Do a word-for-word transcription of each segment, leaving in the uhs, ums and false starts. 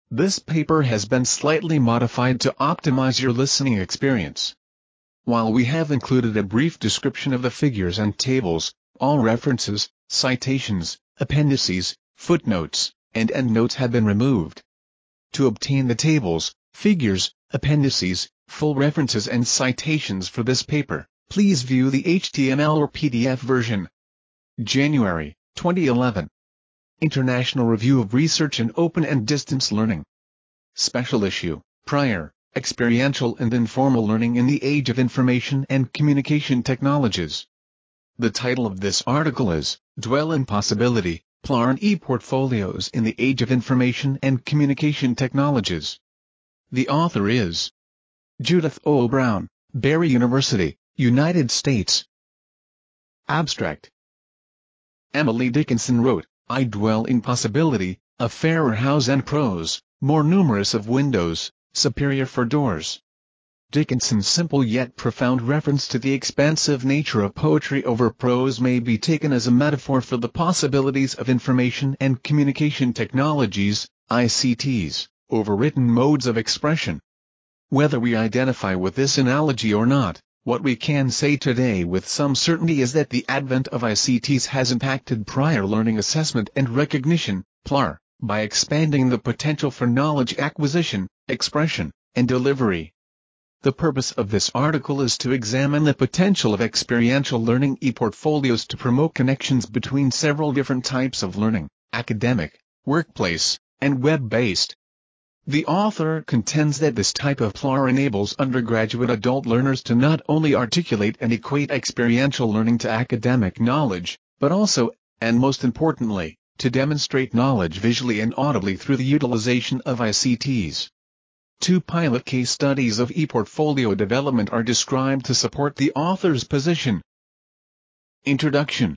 This paper has been slightly modified to optimize your listening experience. While we have included a brief description of the figures and tables, all references, citations, appendices, footnotes, and endnotes have been removed. To obtain the tables, figures, appendices, full references and citations for this paper, please view the H T M L or P D F version. January, twenty eleven. International Review of Research in Open and Distance Learning. Special Issue, Prior, Experiential and Informal Learning in the Age of Information and Communication Technologies. The title of this article is, Dwell in Possibility, P L A R and E-Portfolios in the Age of Information and Communication Technologies. The author is Judith O. Brown, Barry University, United States. Abstract. Emily Dickinson wrote, I dwell in possibility, a fairer house and prose, more numerous of windows, superior for doors. Dickinson's simple yet profound reference to the expansive nature of poetry over prose may be taken as a metaphor for the possibilities of information and communication technologies, I C Ts, over written modes of expression. Whether we identify with this analogy or not, what we can say today with some certainty is that the advent of I C Ts has impacted prior learning assessment and recognition, P L A R, by expanding the potential for knowledge acquisition, expression, and delivery. The purpose of this article is to examine the potential of experiential learning e-portfolios to promote connections between several different types of learning, academic, workplace, and web-based. The author contends that this type of P L A R enables undergraduate adult learners to not only articulate and equate experiential learning to academic knowledge, but also, and most importantly, to demonstrate knowledge visually and audibly through the utilization of I C Ts. Two pilot case studies of e-portfolio development are described to support the author's position. Introduction.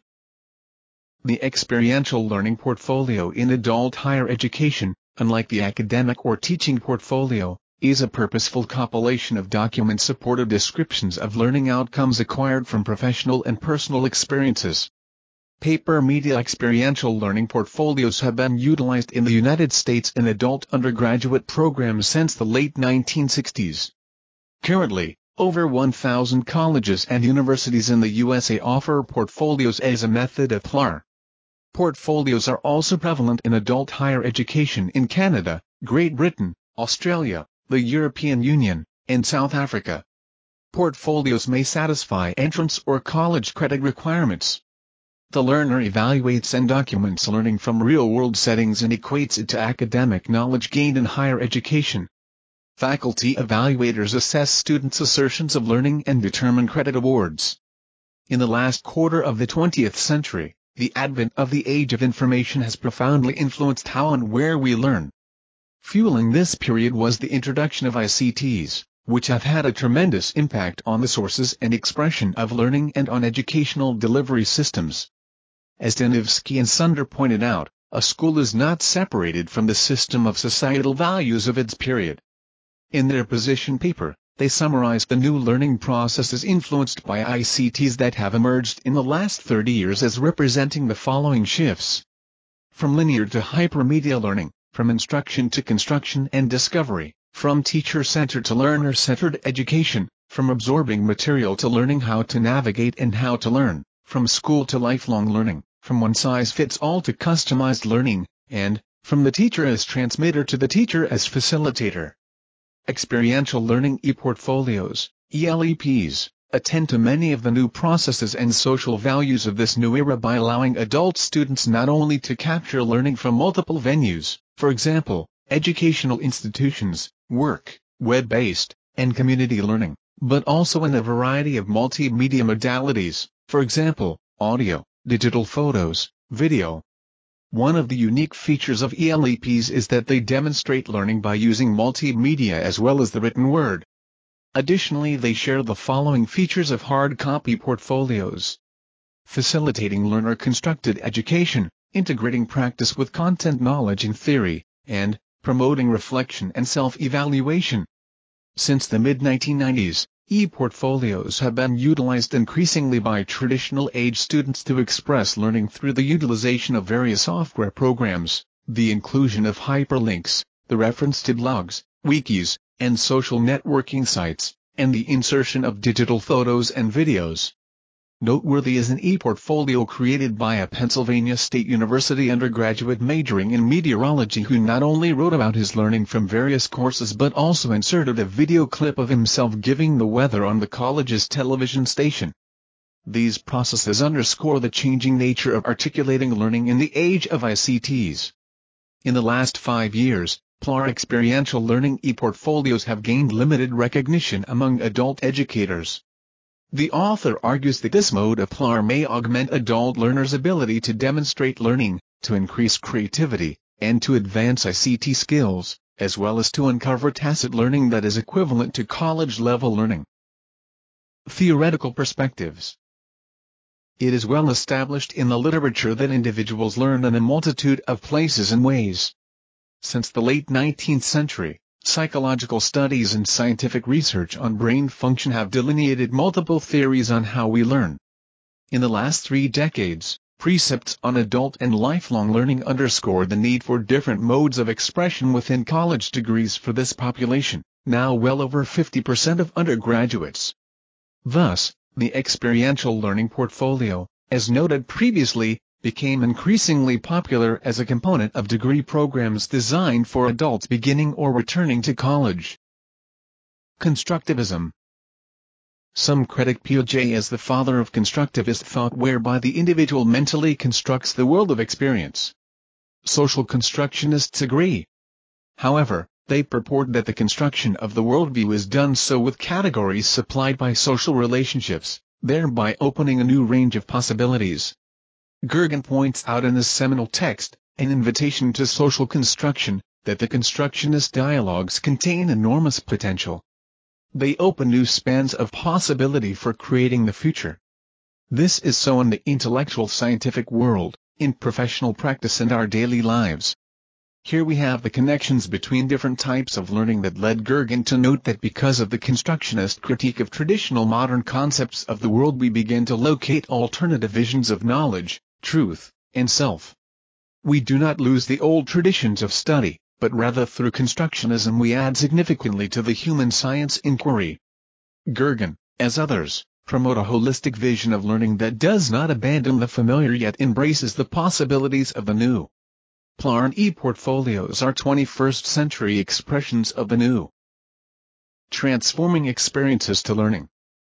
The experiential learning portfolio in adult higher education, unlike the academic or teaching portfolio, is a purposeful compilation of document-supported descriptions of learning outcomes acquired from professional and personal experiences. Paper media experiential learning portfolios have been utilized in the United States in adult undergraduate programs since the late nineteen sixties. Currently, over one thousand colleges and universities in the U S A offer portfolios as a method of P L A R. Portfolios are also prevalent in adult higher education in Canada, Great Britain, Australia, the European Union, and South Africa. Portfolios may satisfy entrance or college credit requirements. The learner evaluates and documents learning from real-world settings and equates it to academic knowledge gained in higher education. Faculty evaluators assess students' assertions of learning and determine credit awards. In the last quarter of the twentieth century, the advent of the age of information has profoundly influenced how and where we learn. Fueling this period was the introduction of I C Ts, which have had a tremendous impact on the sources and expression of learning and on educational delivery systems. As Danivsky and Sunder pointed out, a school is not separated from the system of societal values of its period. In their position paper, they summarized the new learning processes influenced by I C Ts that have emerged in the last thirty years as representing the following shifts. From linear to hypermedia learning, from instruction to construction and discovery, from teacher-centered to learner-centered education, from absorbing material to learning how to navigate and how to learn, from school to lifelong learning, from one-size-fits-all to customized learning, and, from the teacher as transmitter to the teacher as facilitator. Experiential learning e-portfolios, E L E Ps, attend to many of the new processes and social values of this new era by allowing adult students not only to capture learning from multiple venues, for example, educational institutions, work, web-based, and community learning, but also in a variety of multimedia modalities, for example, audio, digital photos, video. One of the unique features of E L E Ps is that they demonstrate learning by using multimedia as well as the written word. Additionally, they share the following features of hard copy portfolios: facilitating learner-constructed education, integrating practice with content knowledge and theory, and promoting reflection and self-evaluation. Since the mid nineteen nineties, e-portfolios have been utilized increasingly by traditional-age students to express learning through the utilization of various software programs, the inclusion of hyperlinks, the reference to blogs, wikis, and social networking sites, and the insertion of digital photos and videos. Noteworthy is an e-portfolio created by a Pennsylvania State University undergraduate majoring in meteorology who not only wrote about his learning from various courses but also inserted a video clip of himself giving the weather on the college's television station. These processes underscore the changing nature of articulating learning in the age of I C Ts. In the last five years, P L A R experiential learning e-portfolios have gained limited recognition among adult educators. The author argues that this mode of P L A R may augment adult learners' ability to demonstrate learning, to increase creativity, and to advance I C T skills, as well as to uncover tacit learning that is equivalent to college-level learning. Theoretical perspectives. It is well established in the literature that individuals learn in a multitude of places and ways. Since the late nineteenth century, psychological studies and scientific research on brain function have delineated multiple theories on how we learn. In the last three decades, precepts on adult and lifelong learning underscored the need for different modes of expression within college degrees for this population, now well over fifty percent of undergraduates. Thus, the experiential learning portfolio, as noted previously, became increasingly popular as a component of degree programs designed for adults beginning or returning to college. Constructivism. Some credit Piaget as the father of constructivist thought, whereby the individual mentally constructs the world of experience. Social constructionists agree. However, they purport that the construction of the worldview is done so with categories supplied by social relationships, thereby opening a new range of possibilities. Gergen points out in his seminal text, An Invitation to Social Construction, that the constructionist dialogues contain enormous potential. They open new spans of possibility for creating the future. This is so in the intellectual scientific world, in professional practice and our daily lives. Here we have the connections between different types of learning that led Gergen to note that because of the constructionist critique of traditional modern concepts of the world, we begin to locate alternative visions of knowledge, truth, and self. We do not lose the old traditions of study, but rather through constructionism we add significantly to the human science inquiry. Gergen, as others, promote a holistic vision of learning that does not abandon the familiar yet embraces the possibilities of the new. P L A R and e-portfolios are twenty-first century expressions of the new. Transforming experiences to learning.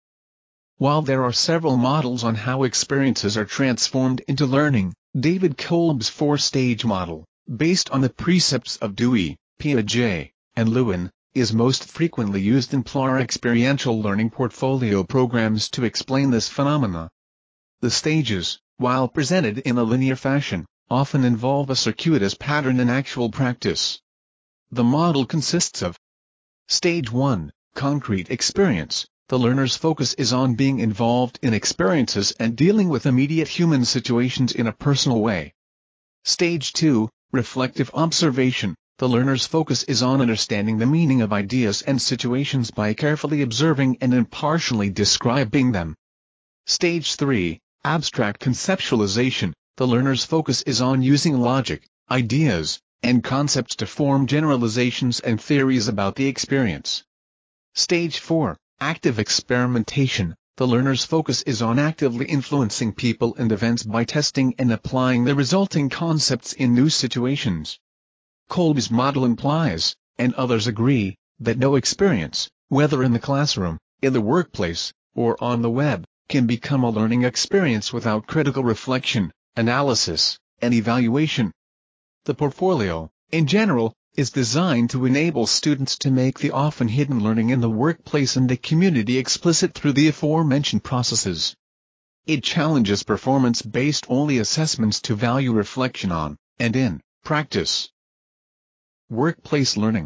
While there are several models on how experiences are transformed into learning, David Kolb's four-stage model, based on the precepts of Dewey, Piaget, and Lewin, is most frequently used in P L A R experiential learning portfolio programs to explain this phenomena. The stages, while presented in a linear fashion, often involve a circuitous pattern in actual practice. The model consists of Stage one, Concrete Experience. The learner's focus is on being involved in experiences and dealing with immediate human situations in a personal way. Stage two, Reflective Observation. The learner's focus is on understanding the meaning of ideas and situations by carefully observing and impartially describing them. Stage three, Abstract Conceptualization. The learner's focus is on using logic, ideas, and concepts to form generalizations and theories about the experience. Stage four, Active Experimentation. The learner's focus is on actively influencing people and events by testing and applying the resulting concepts in new situations. Kolb's model implies, and others agree, that no experience, whether in the classroom, in the workplace, or on the web, can become a learning experience without critical reflection, analysis, and evaluation. The portfolio, in general, is designed to enable students to make the often hidden learning in the workplace and the community explicit through the aforementioned processes. It challenges performance-based only assessments to value reflection on, and in, practice. Workplace learning.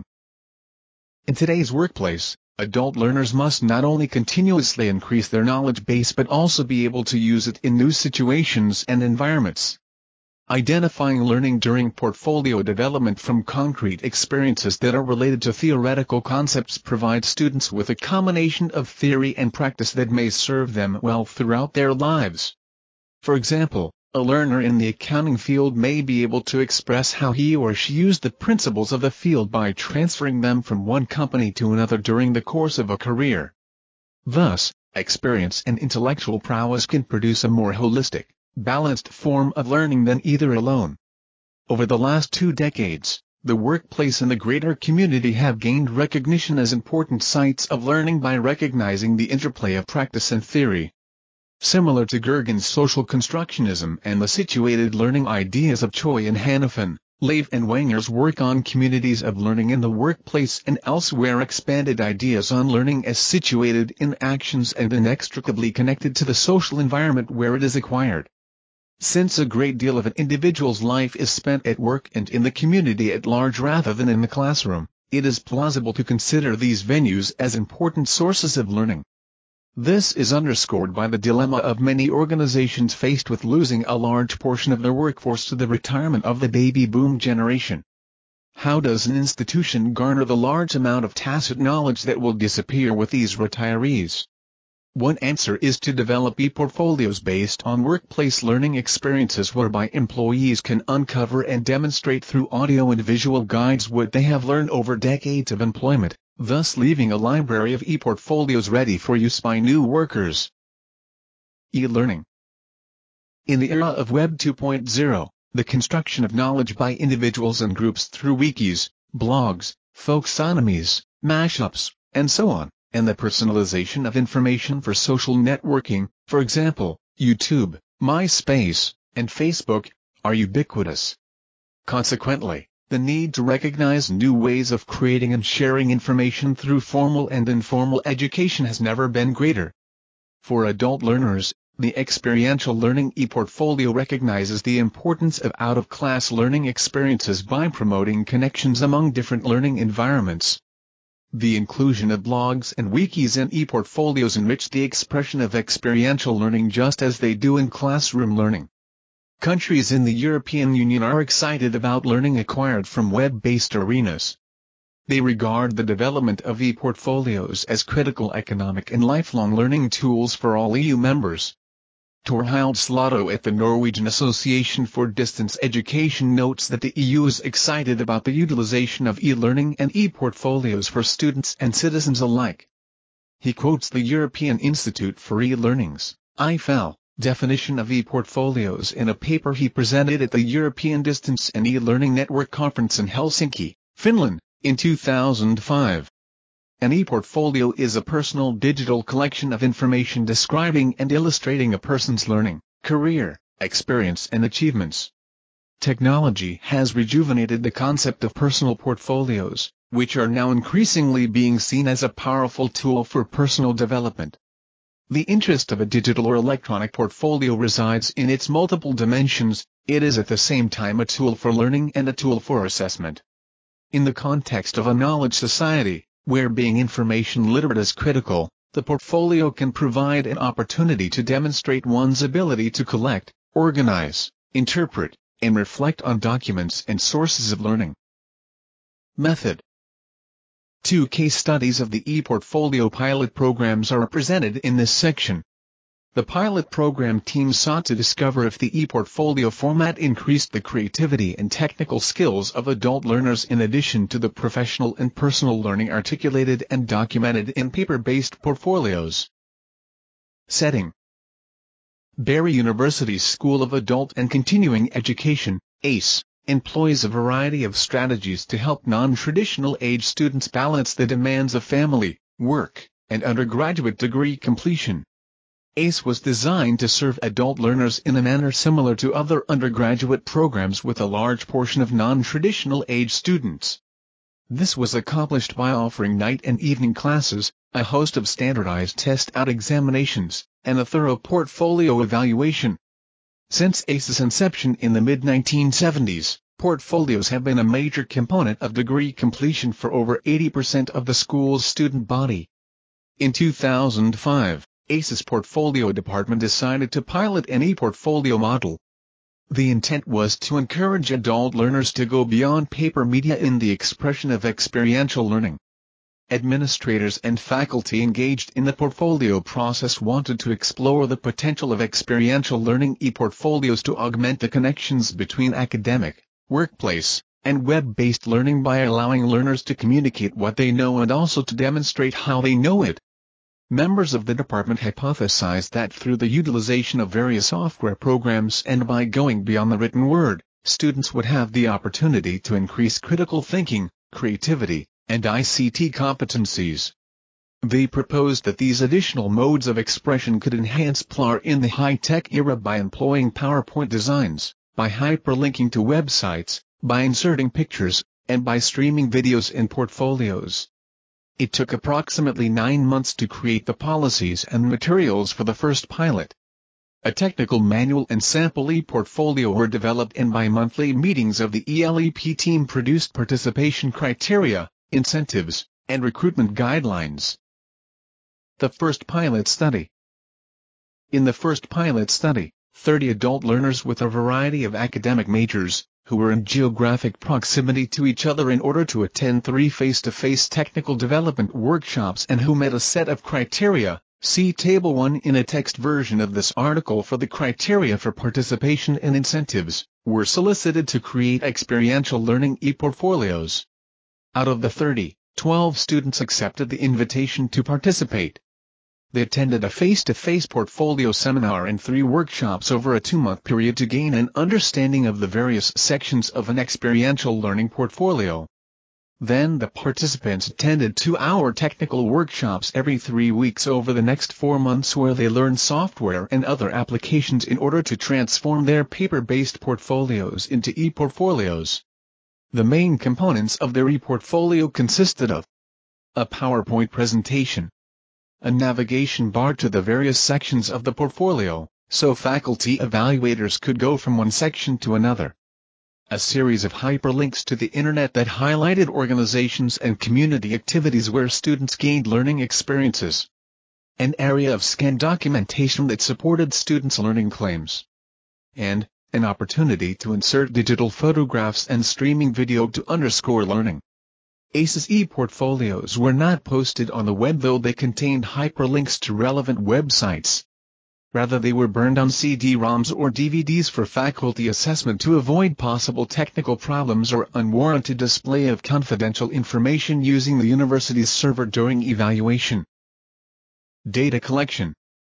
In today's workplace, adult learners must not only continuously increase their knowledge base but also be able to use it in new situations and environments. Identifying learning during portfolio development from concrete experiences that are related to theoretical concepts provides students with a combination of theory and practice that may serve them well throughout their lives. For example, A learner in the accounting field may be able to express how he or she used the principles of the field by transferring them from one company to another during the course of a career. Thus, experience and intellectual prowess can produce a more holistic, balanced form of learning than either alone. Over the last two decades, the workplace and the greater community have gained recognition as important sites of learning by recognizing the interplay of practice and theory. Similar to Gergen's social constructionism and the situated learning ideas of Choi and Hanifin, Leif and Wenger's work on communities of learning in the workplace and elsewhere expanded ideas on learning as situated in actions and inextricably connected to the social environment where it is acquired. Since a great deal of an individual's life is spent at work and in the community at large rather than in the classroom, it is plausible to consider these venues as important sources of learning. This is underscored by the dilemma of many organizations faced with losing a large portion of their workforce to the retirement of the baby boom generation. How does an institution garner the large amount of tacit knowledge that will disappear with these retirees? One answer is to develop e-portfolios based on workplace learning experiences whereby employees can uncover and demonstrate through audio and visual guides what they have learned over decades of employment, thus leaving a library of e-portfolios ready for use by new workers. E-learning. In the era of Web two point oh, the construction of knowledge by individuals and groups through wikis, blogs, folksonomies, mashups, and so on, and the personalization of information for social networking, for example, YouTube, MySpace, and Facebook, are ubiquitous. Consequently, the need to recognize new ways of creating and sharing information through formal and informal education has never been greater. For adult learners, the experiential learning e-portfolio recognizes the importance of out-of-class learning experiences by promoting connections among different learning environments. The inclusion of blogs and wikis and e-portfolios enrich the expression of experiential learning just as they do in classroom learning. Countries in the European Union are excited about learning acquired from web-based arenas. They regard the development of e-portfolios as critical economic and lifelong learning tools for all E U members. Torhild Slotto at the Norwegian Association for Distance Education notes that the E U is excited about the utilization of e-learning and e-portfolios for students and citizens alike. He quotes the European Institute for E-Learning's I F E L definition of e-portfolios in a paper he presented at the European Distance and E-Learning Network Conference in Helsinki, Finland, in two thousand five. An e-portfolio is a personal digital collection of information describing and illustrating a person's learning, career, experience and achievements. Technology has rejuvenated the concept of personal portfolios, which are now increasingly being seen as a powerful tool for personal development. The interest of a digital or electronic portfolio resides in its multiple dimensions. It is at the same time a tool for learning and a tool for assessment. In the context of a knowledge society, where being information literate is critical, the portfolio can provide an opportunity to demonstrate one's ability to collect, organize, interpret, and reflect on documents and sources of learning. Method. Two case studies of the e-portfolio pilot programs are presented in this section. The pilot program team sought to discover if the e-portfolio format increased the creativity and technical skills of adult learners in addition to the professional and personal learning articulated and documented in paper-based portfolios. Setting. Barry University's School of Adult and Continuing Education, A C E, employs a variety of strategies to help non-traditional age students balance the demands of family, work, and undergraduate degree completion. A C E was designed to serve adult learners in a manner similar to other undergraduate programs with a large portion of non-traditional age students. This was accomplished by offering night and evening classes, a host of standardized test-out examinations, and a thorough portfolio evaluation. Since A C E's inception in the mid nineteen seventies, portfolios have been a major component of degree completion for over eighty percent of the school's student body. In two thousand five, A C E's portfolio department decided to pilot an e-portfolio model. The intent was to encourage adult learners to go beyond paper media in the expression of experiential learning. administrators and faculty engaged in the portfolio process wanted to explore the potential of experiential learning e-portfolios to augment the connections between academic, workplace, and web-based learning by allowing learners to communicate what they know and also to demonstrate how they know it. Members of the department hypothesized that through the utilization of various software programs and by going beyond the written word, students would have the opportunity to increase critical thinking, creativity, and I C T competencies. They proposed that these additional modes of expression could enhance P L A R in the high-tech era by employing PowerPoint designs, by hyperlinking to websites, by inserting pictures, and by streaming videos in portfolios. It took approximately nine months to create the policies and materials for the first pilot. A technical manual and sample e-portfolio were developed, and bi-monthly meetings of the E L E P team produced participation criteria, incentives, and recruitment guidelines. The first pilot study. In the first pilot study, thirty adult learners with a variety of academic majors, who were in geographic proximity to each other in order to attend three face-to-face technical development workshops and who met a set of criteria, see Table one in a text version of this article for the criteria for participation and incentives, were solicited to create experiential learning e-portfolios. Out of the thirty, twelve students accepted the invitation to participate. They attended a face-to-face portfolio seminar and three workshops over a two-month period to gain an understanding of the various sections of an experiential learning portfolio. Then the participants attended two-hour technical workshops every three weeks over the next four months where they learned software and other applications in order to transform their paper-based portfolios into e-portfolios. The main components of their e-portfolio consisted of a PowerPoint presentation, a navigation bar to the various sections of the portfolio, so faculty evaluators could go from one section to another, a series of hyperlinks to the internet that highlighted organizations and community activities where students gained learning experiences, an area of scanned documentation that supported students' learning claims, and an opportunity to insert digital photographs and streaming video to underscore learning. A C E e-portfolios were not posted on the web, though they contained hyperlinks to relevant websites. Rather, they were burned on C D ROMs or D V Ds for faculty assessment to avoid possible technical problems or unwarranted display of confidential information using the university's server during evaluation. Data collection.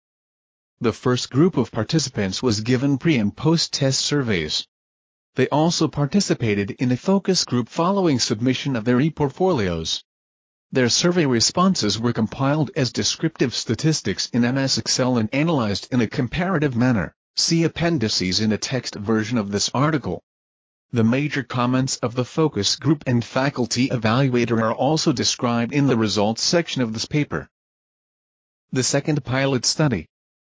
The first group of participants was given pre- and post-test surveys. They also participated in a focus group following submission of their e-portfolios. Their survey responses were compiled as descriptive statistics in M S Excel and analyzed in a comparative manner. See appendices in a text version of this article. The major comments of the focus group and faculty evaluator are also described in the results section of this paper. The second pilot study.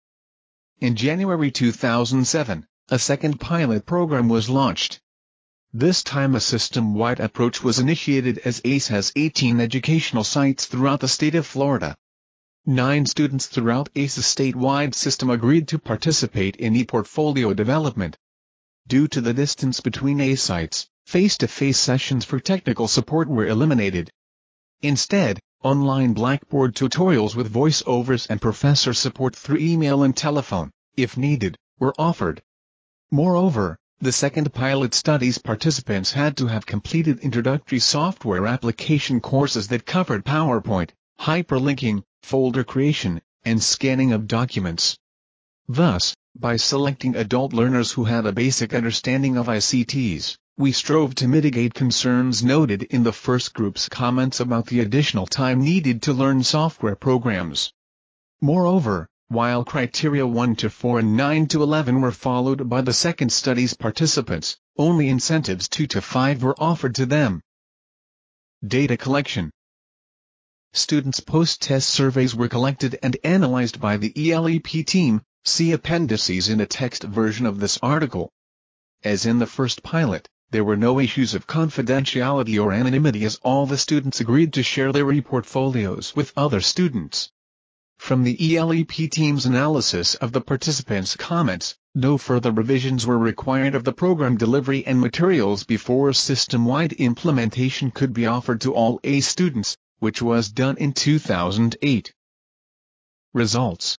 In January two thousand seven, a second pilot program was launched. This time a system-wide approach was initiated as A C E has eighteen educational sites throughout the state of Florida. Nine students throughout A C E statewide system agreed to participate in e-portfolio development. Due to the distance between A sites, face-to-face sessions for technical support were eliminated. Instead, online Blackboard tutorials with voiceovers and professor support through email and telephone, if needed, were offered. Moreover, the second pilot study's participants had to have completed introductory software application courses that covered PowerPoint, hyperlinking, folder creation, and scanning of documents. Thus, by selecting adult learners who had a basic understanding of I C Ts, we strove to mitigate concerns noted in the first group's comments about the additional time needed to learn software programs. Moreover, while criteria one to four and nine to eleven were followed by the second study's participants, only incentives two to five were offered to them. Data collection. Students' post-test surveys were collected and analyzed by the E L E P team. See appendices in a text version of this article. As in the first pilot, there were no issues of confidentiality or anonymity as all the students agreed to share their e-portfolios with other students. From the E L E P team's analysis of the participants' comments, no further revisions were required of the program delivery and materials before system-wide implementation could be offered to all A students. which was done in two thousand eight. Results: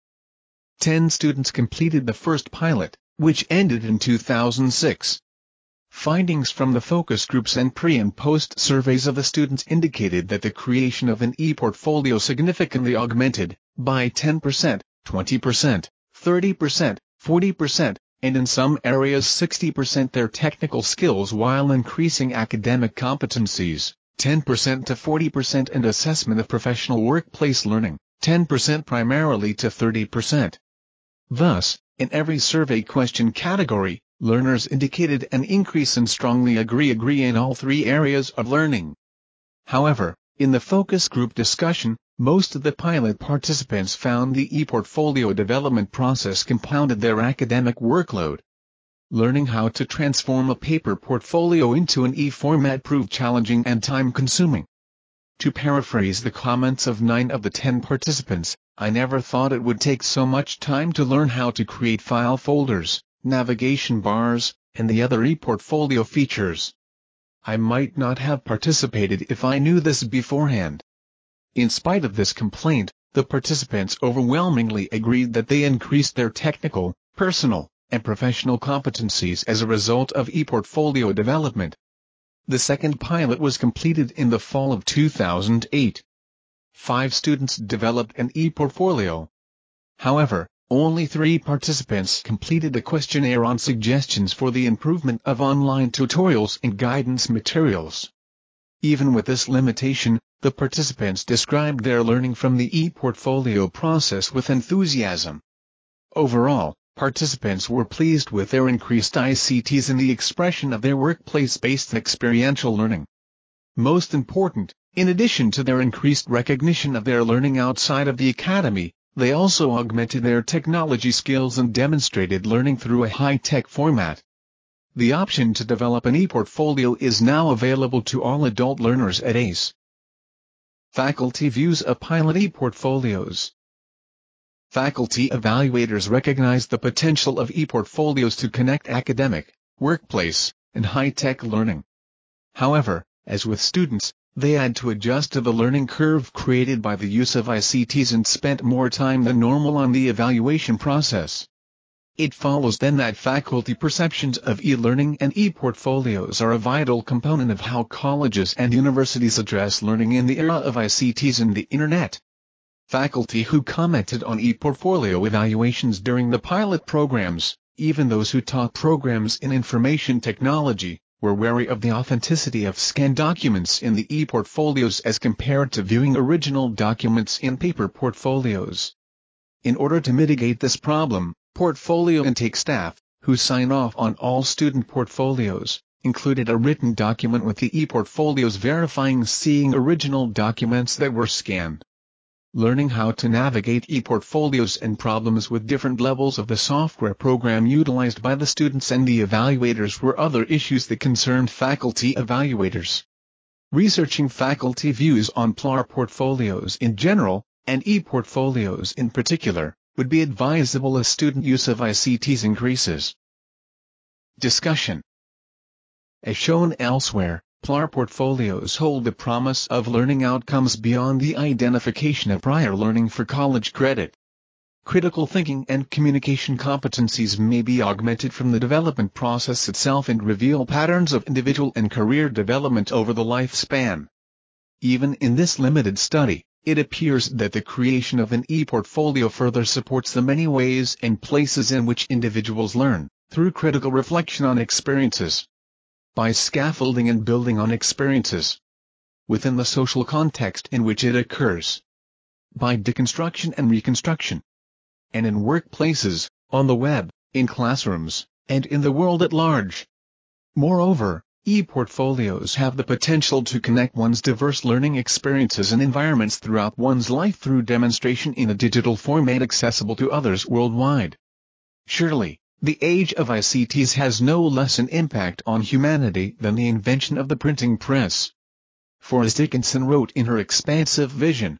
ten students completed the first pilot, which ended in two thousand six. Findings from the focus groups and pre- and post surveys of the students indicated that the creation of an e-portfolio significantly augmented, by ten percent, twenty percent, thirty percent, forty percent, and in some areas sixty percent their technical skills while increasing academic competencies, ten percent to forty percent, and assessment of professional workplace learning, ten percent primarily to thirty percent. Thus, in every survey question category, learners indicated an increase in strongly agree agree in all three areas of learning. However, in the focus group discussion, most of the pilot participants found the e-portfolio development process compounded their academic workload. Learning how to transform a paper portfolio into an e-format proved challenging and time-consuming. To paraphrase the comments of nine of the ten participants, I never thought it would take so much time to learn how to create file folders, navigation bars, and the other e-portfolio features. I might not have participated if I knew this beforehand. In spite of this complaint, the participants overwhelmingly agreed that they increased their technical, personal, and professional competencies as a result of e-portfolio development. The second pilot was completed in the fall of two thousand eight. Five students developed an e-portfolio. However, only three participants completed a questionnaire on suggestions for the improvement of online tutorials and guidance materials. Even with this limitation, the participants described their learning from the e-portfolio process with enthusiasm. Overall, participants were pleased with their increased I C Ts in the expression of their workplace-based experiential learning. Most important, in addition to their increased recognition of their learning outside of the academy, they also augmented their technology skills and demonstrated learning through a high-tech format. The option to develop an e-portfolio is now available to all adult learners at A C E. Faculty views of pilot e-portfolios. Faculty evaluators recognize the potential of e-portfolios to connect academic, workplace, and high-tech learning. However, as with students, they had to adjust to the learning curve created by the use of I C Ts and spent more time than normal on the evaluation process. It follows then that faculty perceptions of e-learning and e-portfolios are a vital component of how colleges and universities address learning in the era of I C Ts and the Internet. Faculty who commented on e-portfolio evaluations during the pilot programs, even those who taught programs in information technology, were wary of the authenticity of scanned documents in the e-portfolios as compared to viewing original documents in paper portfolios. In order to mitigate this problem, portfolio intake staff, who sign off on all student portfolios, included a written document with the e-portfolios verifying seeing original documents that were scanned. Learning how to navigate e-portfolios and problems with different levels of the software program utilized by the students and the evaluators were other issues that concerned faculty evaluators. Researching faculty views on P L A R portfolios in general, and e-portfolios in particular, would be advisable as student use of I C Ts increases. Discussion. As shown elsewhere, P L A R portfolios hold the promise of learning outcomes beyond the identification of prior learning for college credit. Critical thinking and communication competencies may be augmented from the development process itself and reveal patterns of individual and career development over the lifespan. Even in this limited study, it appears that the creation of an e-portfolio further supports the many ways and places in which individuals learn, through critical reflection on experiences. By scaffolding and building on experiences within the social context in which it occurs. By deconstruction and reconstruction. And in workplaces, on the web, in classrooms, and in the world at large. Moreover, e-portfolios have the potential to connect one's diverse learning experiences and environments throughout one's life through demonstration in a digital format accessible to others worldwide. Surely, the age of I C Ts has no less an impact on humanity than the invention of the printing press. For as Dickinson wrote in her expansive vision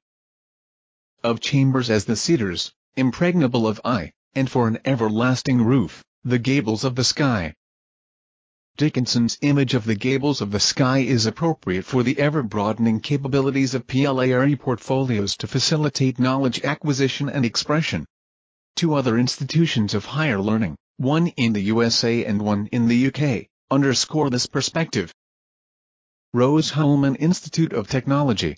of chambers as the cedars, impregnable of eye, and for an everlasting roof, the gables of the sky. Dickinson's image of the gables of the sky is appropriate for the ever-broadening capabilities of P L A R e-portfolios to facilitate knowledge acquisition and expression. Two other institutions of higher learning, one in the U S A and one in the U K, underscore this perspective. Rose-Hulman Institute of Technology.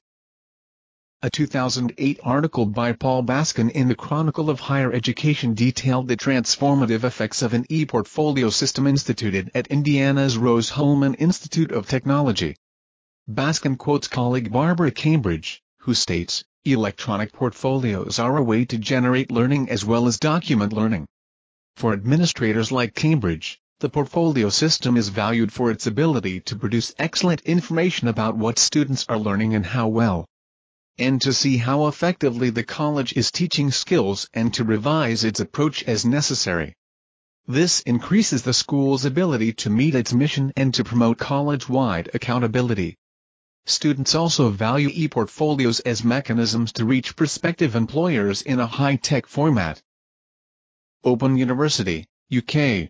A two thousand eight article by Paul Baskin in the Chronicle of Higher Education detailed the transformative effects of an e-portfolio system instituted at Indiana's Rose-Hulman Institute of Technology. Baskin quotes colleague Barbara Cambridge, who states, "Electronic portfolios are a way to generate learning as well as document learning." For administrators like Cambridge, the portfolio system is valued for its ability to produce excellent information about what students are learning and how well, and to see how effectively the college is teaching skills and to revise its approach as necessary. This increases the school's ability to meet its mission and to promote college-wide accountability. Students also value e-portfolios as mechanisms to reach prospective employers in a high-tech format. Open University, U K.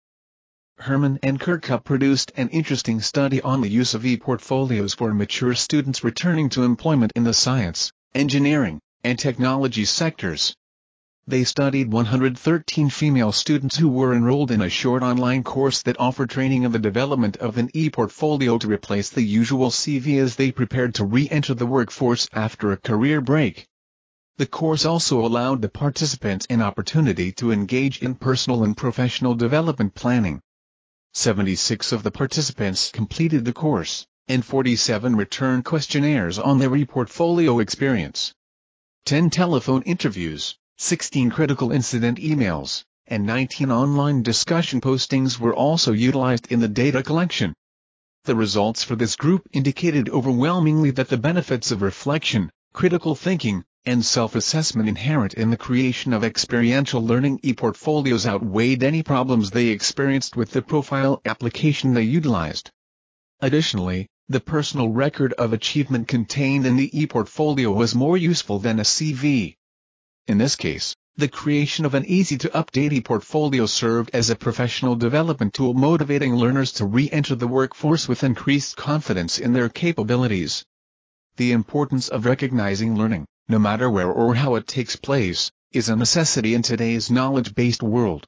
Herman and Kirkup produced an interesting study on the use of e-portfolios for mature students returning to employment in the science, engineering, and technology sectors. They studied one hundred thirteen female students who were enrolled in a short online course that offered training in the development of an e-portfolio to replace the usual C V as they prepared to re-enter the workforce after a career break. The course also allowed the participants an opportunity to engage in personal and professional development planning. seventy-six of the participants completed the course, and forty-seven returned questionnaires on their e-portfolio experience. ten telephone interviews, sixteen critical incident emails, and nineteen online discussion postings were also utilized in the data collection. The results for this group indicated overwhelmingly that the benefits of reflection, critical thinking, and self-assessment inherent in the creation of experiential learning e-portfolios outweighed any problems they experienced with the profile application they utilized. Additionally, the personal record of achievement contained in the e-portfolio was more useful than a C V. In this case, the creation of an easy-to-update e-portfolio served as a professional development tool motivating learners to re-enter the workforce with increased confidence in their capabilities. The importance of recognizing learning, no matter where or how it takes place, is a necessity in today's knowledge-based world.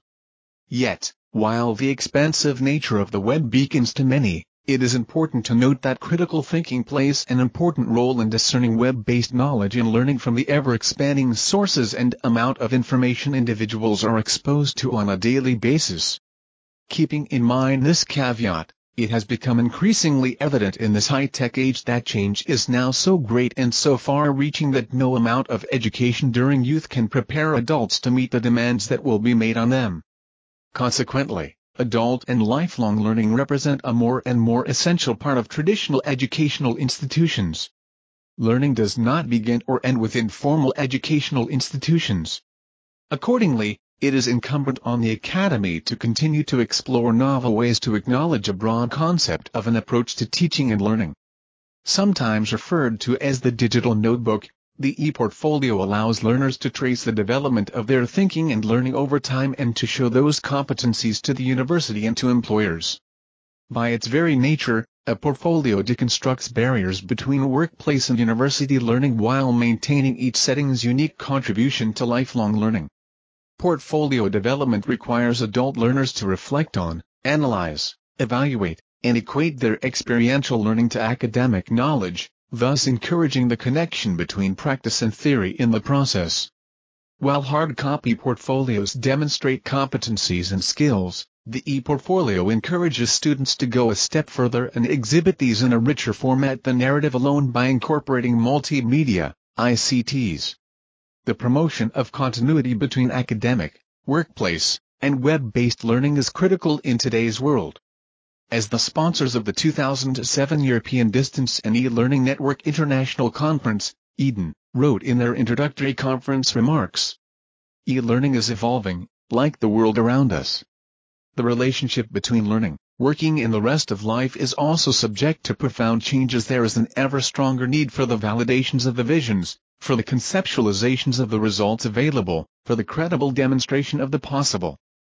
Yet, while the expansive nature of the web beacons to many, it is important to note that critical thinking plays an important role in discerning web-based knowledge and learning from the ever-expanding sources and amount of information individuals are exposed to on a daily basis. Keeping in mind this caveat, it has become increasingly evident in this high-tech age that change is now so great and so far-reaching that no amount of education during youth can prepare adults to meet the demands that will be made on them. Consequently, adult and lifelong learning represent a more and more essential part of traditional educational institutions. Learning does not begin or end within formal educational institutions. Accordingly, it is incumbent on the Academy to continue to explore novel ways to acknowledge a broad concept of an approach to teaching and learning. Sometimes referred to as the digital notebook, the e-portfolio allows learners to trace the development of their thinking and learning over time and to show those competencies to the university and to employers. By its very nature, a portfolio deconstructs barriers between workplace and university learning while maintaining each setting's unique contribution to lifelong learning. Portfolio development requires adult learners to reflect on, analyze, evaluate, and equate their experiential learning to academic knowledge, thus encouraging the connection between practice and theory in the process. While hard copy portfolios demonstrate competencies and skills, the e-portfolio encourages students to go a step further and exhibit these in a richer format than narrative alone by incorporating multimedia, I C Ts. The promotion of continuity between academic, workplace, and web-based learning is critical in today's world. As the sponsors of the two thousand seven European Distance and E-Learning Network International Conference, Eden, wrote in their introductory conference remarks, "E-learning is evolving, like the world around us. The relationship between learning, working and the rest of life is also subject to profound changes. There is an ever stronger need for the validations of the visions, for the conceptualizations of the results available, for the credible demonstration of the possible.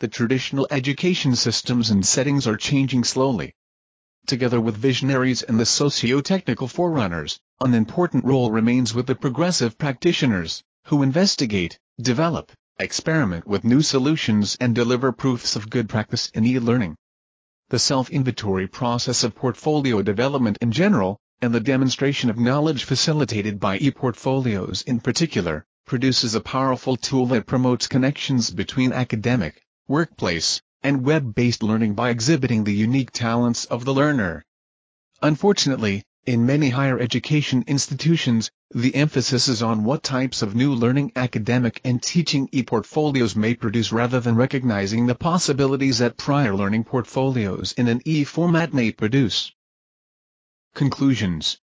the traditional education systems and settings are changing slowly. Together with visionaries and the socio-technical forerunners, an important role remains with the progressive practitioners, who investigate, develop, experiment with new solutions and deliver proofs of good practice in e-learning. The self-inventory process of portfolio development in general, and the demonstration of knowledge facilitated by e-portfolios in particular, produces a powerful tool that promotes connections between academic, workplace, and web-based learning by exhibiting the unique talents of the learner. Unfortunately, in many higher education institutions, the emphasis is on what types of new learning academic and teaching e-portfolios may produce rather than recognizing the possibilities that prior learning portfolios in an e-format may produce. Conclusions.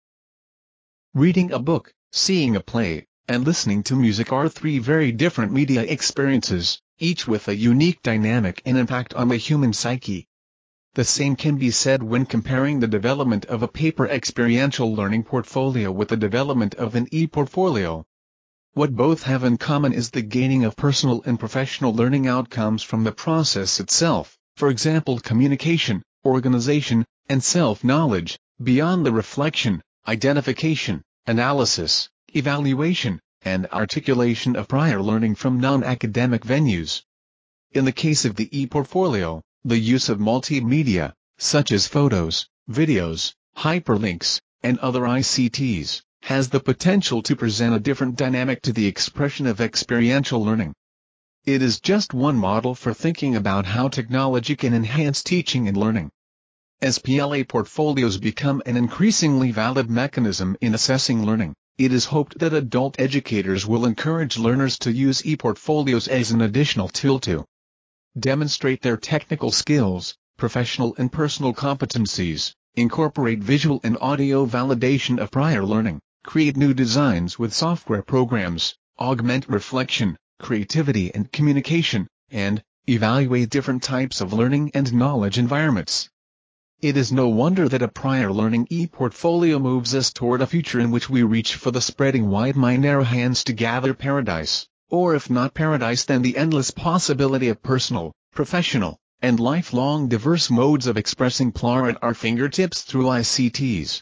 Reading a book, seeing a play, and listening to music are three very different media experiences, each with a unique dynamic and impact on the human psyche. The same can be said when comparing the development of a paper experiential learning portfolio with the development of an e-portfolio. What both have in common is the gaining of personal and professional learning outcomes from the process itself, for example communication, organization, and self-knowledge, beyond the reflection, identification, analysis, evaluation, and articulation of prior learning from non-academic venues. In the case of the e-portfolio, the use of multimedia, such as photos, videos, hyperlinks, and other I C Ts, has the potential to present a different dynamic to the expression of experiential learning. It is just one model for thinking about how technology can enhance teaching and learning. As P L A portfolios become an increasingly valid mechanism in assessing learning, it is hoped that adult educators will encourage learners to use e-portfolios as an additional tool to demonstrate their technical skills, professional and personal competencies, incorporate visual and audio validation of prior learning, create new designs with software programs, augment reflection, creativity and communication, and evaluate different types of learning and knowledge environments. It is no wonder that a prior learning e-portfolio moves us toward a future in which we reach for the spreading wide my narrow hands to gather paradise, or if not paradise then the endless possibility of personal, professional, and lifelong diverse modes of expressing P L A R at our fingertips through I C Ts.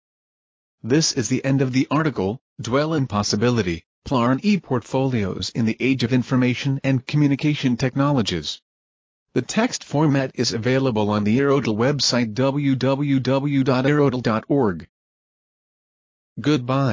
This is the end of the article, Dwell in Possibility, P L A R and e-portfolios in the Age of Information and Communication Technologies. The text format is available on the Aerodel website w w w dot aerodel dot org. Goodbye.